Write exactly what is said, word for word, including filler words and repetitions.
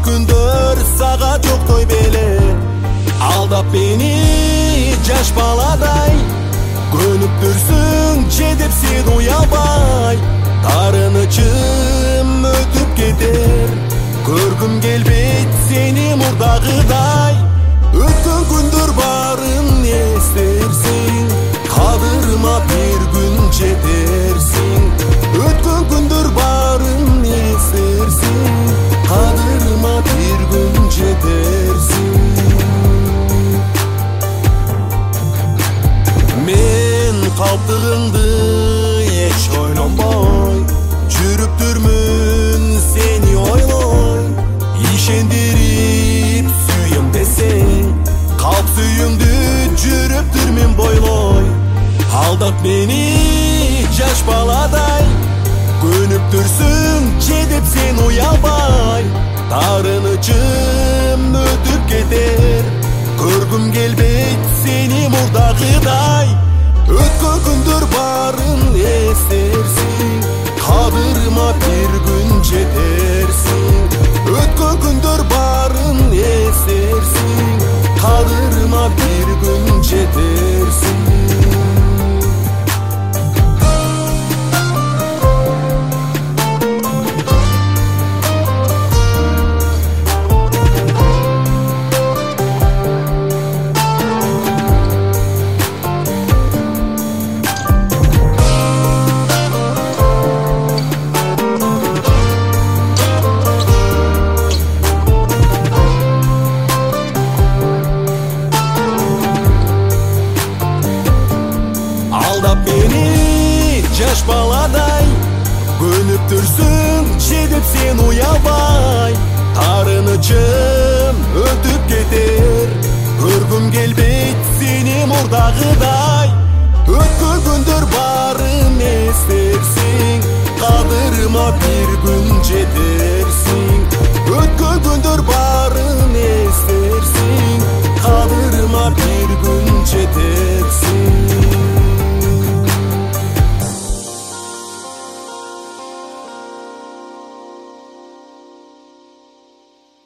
күндөр сага жоктой беле, алдап мени жаш баладай. Көнүп жүрсүң же деп сен уябай, таарынычым өтүп кетер. Көргүм келбейт сени мурдагыдай. Өткөн күндөр барын эстерсиң, кадырыма бир күн жетерсиң. Өткөн күндөр барын эстерсиң, кадырыма бир күн жетерсиң. Мен калптыгыңды эч ойлонбой, жүрүптүрмүн сени ойлой. Ишендирип сүйөм десең, калп сүйүңдү жүрүптүрмүн бойлой. Алдап мени жаш баладай, көнүп жүрсүң же деп сен уябай, таарынычым өтүп кетер. Көргүм келбейт сени мурдагыдай. Өткөн күндөр барын эстерсиң, кадырыма бир күн жетерсиң. Өткөн күндөр барын эстерсиң, кадырыма бир күн жетерсиң. Алдап мени жаш баладай, көнүп жүрсүң же деп сен уябай, таарынычым өтүп кетер. Көргүм келбейт сени мурдагыдай. Өткөн күндөр барын эстерсиң, кадырыма бир күн жетер.